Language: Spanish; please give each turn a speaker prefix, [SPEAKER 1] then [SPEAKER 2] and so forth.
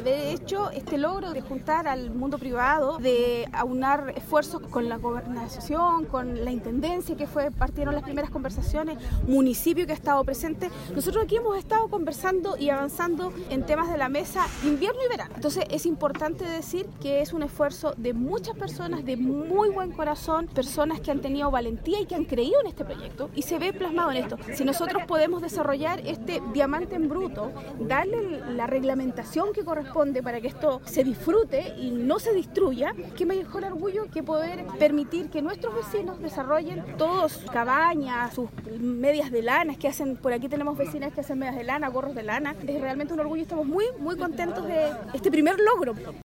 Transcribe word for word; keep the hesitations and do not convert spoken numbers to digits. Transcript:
[SPEAKER 1] haber hecho este logro de juntar al mundo privado, de aunar esfuerzos con la gobernación, con la intendencia, que fue partieron las primeras conversaciones, municipio que ha estado presente. Nosotros aquí hemos estado conversando y avanzando en temas de la mesa invierno y verano. Entonces es importante decir que es un esfuerzo de muchas personas de muy buen corazón, personas que han tenido valentía y que han creído en este proyecto, y se ve plasmado en esto. Si nosotros podemos desarrollar este diamante en bruto, darle la reglamentación que corresponde para que esto se disfrute y no se destruya, qué mejor orgullo que poder permitir que nuestros vecinos desarrollen todos cabañas, sus medias de lana, que hacen, por aquí tenemos vecinas que hacen medias de lana, gorros de lana. Es realmente un orgullo, estamos muy, muy contentos de este primer logro.